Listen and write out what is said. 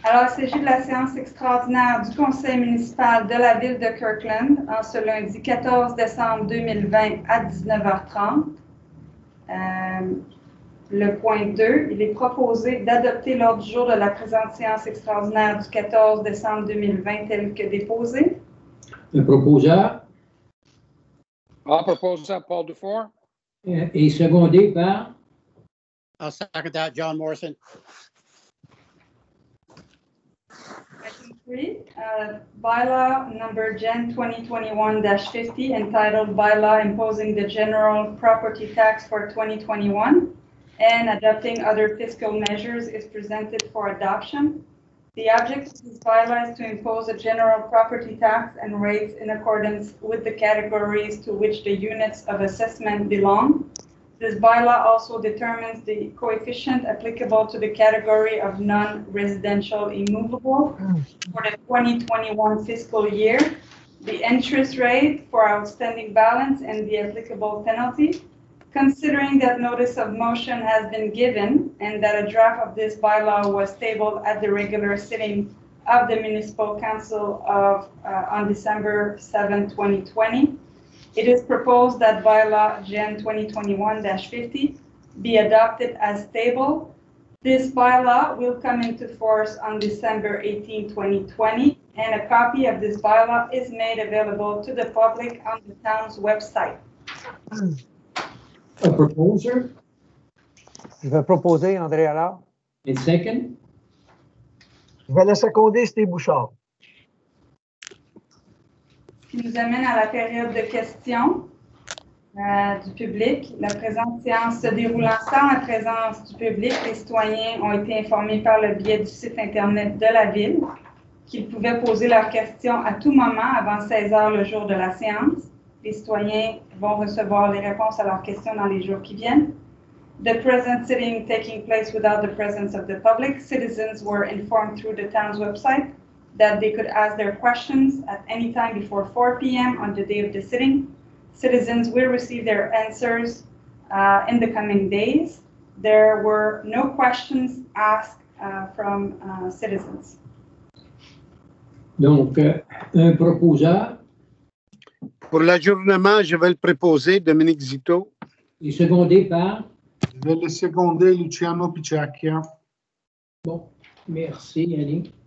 Alors, il s'agit de la séance extraordinaire du Conseil municipal de la ville de Kirkland en ce lundi 14 décembre 2020 à 19h30. Le point 2, il est proposé d'adopter l'ordre du jour de la présente séance extraordinaire du 14 décembre 2020 tel que déposé. Le proposeur I'll propose that, Paul Dufour. est secondé par I'll second that, John Morrison. Item 3, bylaw number Gen 2021-50 entitled Bylaw Imposing the General Property Tax for 2021 and adopting other fiscal measures is presented for adoption. The object of this bylaw is to impose a general property tax and rates in accordance with the categories to which the units of assessment belong. This bylaw also determines the coefficient applicable to the category of non-residential immovable for the 2021 fiscal year, the interest rate for outstanding balance, and the applicable penalty. Considering that notice of motion has been given and that a draft of this bylaw was tabled at the regular sitting of the Municipal Council on December 7, 2020, it is proposed that bylaw Gen 2021-50 be adopted as tabled. This bylaw will come into force on December 18, 2020, and a copy of this bylaw is made available to the public on the town's website. a proposer Je vais proposer André Allard. and second. Je vais le seconder, Steve Bouchard. Ce qui nous amène à la période de questions du public. La présente séance se déroulant sans la présence du public, les citoyens ont été informés par le biais du site Internet de la Ville qu'ils pouvaient poser leurs questions à tout moment avant 16 heures le jour de la séance. Les citoyens vont recevoir les réponses à leurs questions dans les jours qui viennent. The present sitting taking place without the presence of the public, citizens were informed through the town's website that they could ask their questions at any time before 4 p.m. on the day of the sitting. Citizens will receive their answers in the coming days. There were no questions asked from citizens. Donc, un proposeur Pour l'adjournement, je vais le proposer, Dominique Zito. est secondé par. Je vais le seconder, Luciano Picciacchia. Bon, merci, Annie.